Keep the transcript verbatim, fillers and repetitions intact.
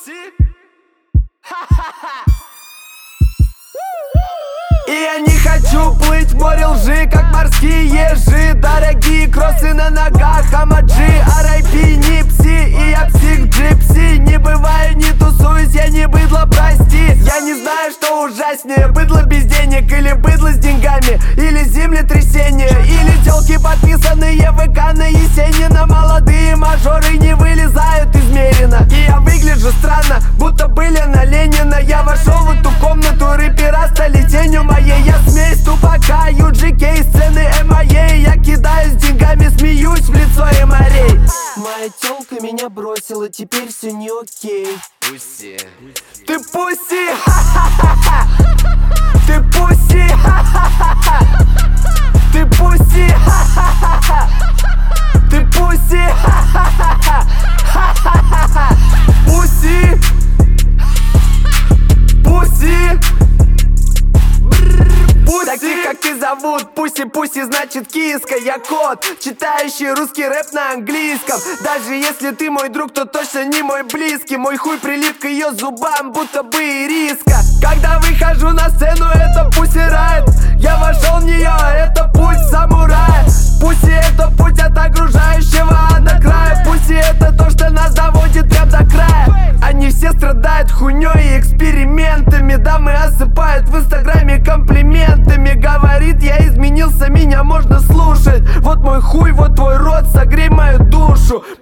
Пуси. И я не хочу плыть в море лжи, как морские ежи. Дорогие кроссы на ногах, амаджи, ар ай пи, не пси. И я псих джипси, не бываю, не тусуюсь, я не быдло, прости. Я не знаю, что ужаснее, быдло без денег или быдло с деньгами, или землетрясение, или телки, подписанные в ВК на Есенина. Молодые мажоры не вылезают из Мерина. И я выгляжу странно, будто были на Ленина. Я вошел в эту комнату, рэпера стали тенью моей. Я смеюсь тупака, ю джи кей, сцены эм ай эй. Я кидаюсь деньгами, смеюсь в лицо эмарей. Моя тёлка меня бросила, теперь все не окей. Пуси. Ты пуси, ха-ха-ха. Ты пуси, ха-ха-ха. Ты пуси, ха-ха-ха. Ты пуси, ха-ха-ха. Ха-ха-ха. Пуси. Пуси. Таких, как ты, зовут Пуси-пуси, значит киска. Я кот, читающий русский рэп на английском. Даже если ты мой друг, то точно не мой близкий. Мой хуй прилип к ее зубам, будто бы ириска. Когда выхожу на сцену, это пуси райд. Я вошел в нее, это путь самурая. Пуси это путь от окружающего до края. Пуси это то, что нас доводит прям до края. Они все страдают хуйней и экспериментами. Дамы осыпают в инстаграме комплиментами. Говорит, я изменился, меня можно слушать. Вот мой хуй, вот твой рот, согрей мою душу.